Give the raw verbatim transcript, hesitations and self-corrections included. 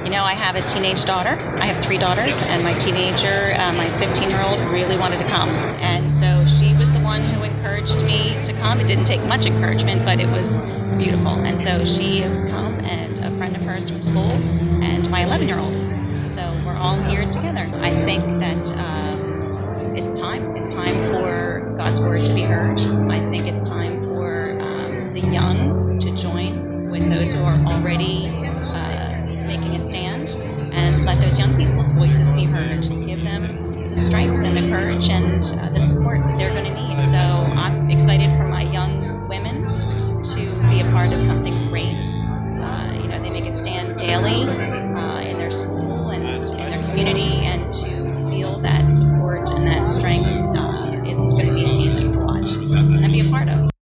You know, I have a teenage daughter. I have three daughters, and my teenager, uh, my fifteen-year-old, really wanted to come. And so she was the one who encouraged me to come. It didn't take much encouragement, but it was beautiful. And so she has come, and a friend of hers from school, and my eleven-year-old. So we're all here together. I think that uh, it's time. It's time for God's word to be heard. I think it's time for um, the young to join with those who are already uh, making a stand, and let those young people's voices be heard. Give them the strength and the courage and uh, the support that they're going to need. So I'm excited for my young women to be a part of something great. Uh, you know, they make a stand daily uh, in their school and in their community, and to feel that support and that strength uh, is going to be amazing to watch and be a part of.